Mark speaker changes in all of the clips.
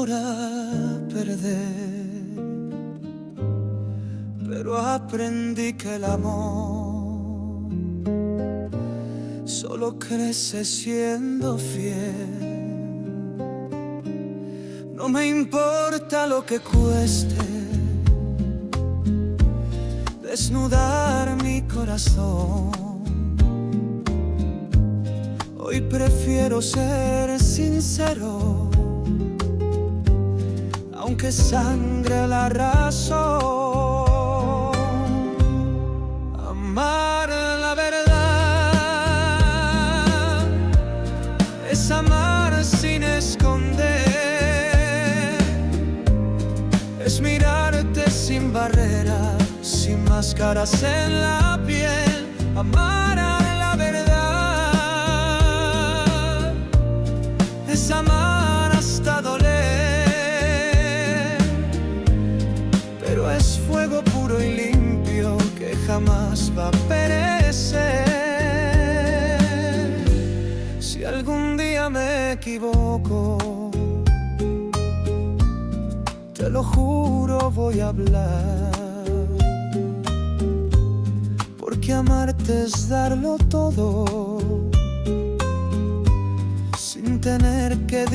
Speaker 1: amor a perder, pero aprendí que el amor solo crece siendo fiel. No me importa lo que cueste desnudar mi corazón. Hoy prefiero ser sincero, aunque sangre la razón. Amar la verdad es amar sin esconder, es mirarte sin barreras, sin máscaras en la piel. Amar a la verdad es amar hasta doler, pero es fuego puro y limpio que jamás va a perecer. Si algún día me equivoco, te lo juro, voy a hablar, porque amarte es darlo todo, sin tener que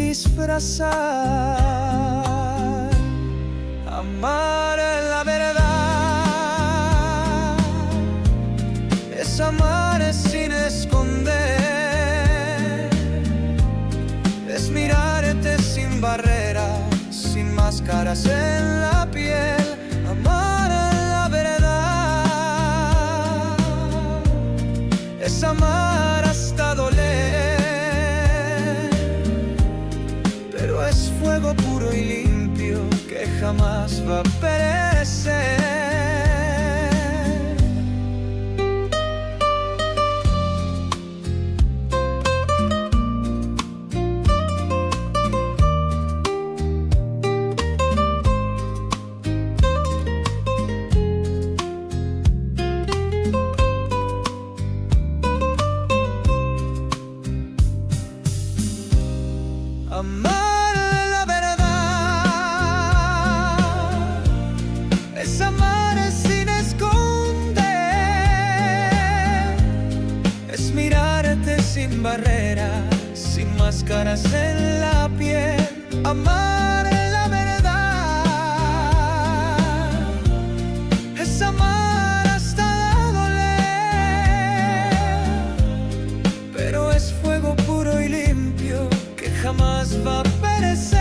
Speaker 1: disfrazar. Amar la verdad es amar sin esconder, es mirarte sin barreras, sin máscaras en la piel. Amar la verdad es amar hasta doler, pero es fuego puro y limpio que jamás va a perecer. Amar la verdad es amar sin esconder, es mirarte sin barreras, sin máscaras en la piel. Amar la verdad es amar hasta doler, pero es fuego puro y limpio que jamás va a perecer.